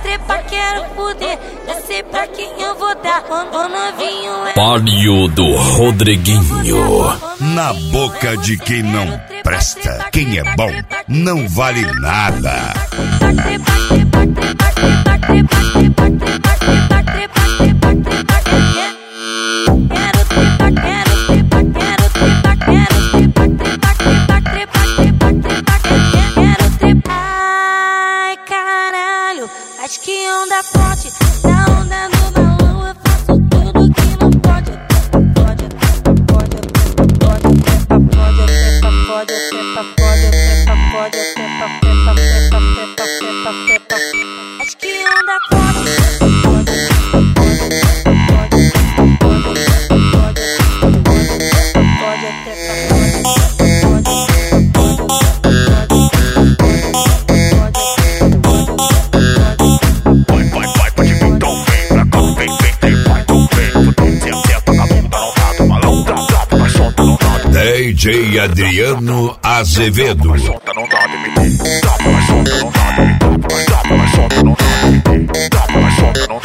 trepar, quero fuder. Já sei pra quem eu vou dar. O novinho é Palio do Rodriguinho. Na boca de quem não presta, quem é bom não vale nada. Ai, caralho, acho que onda forte, da onda no balão eu faço tudo que não pode. Acho que onda forte. DJ Adriano Azevedo. Solta, não dá,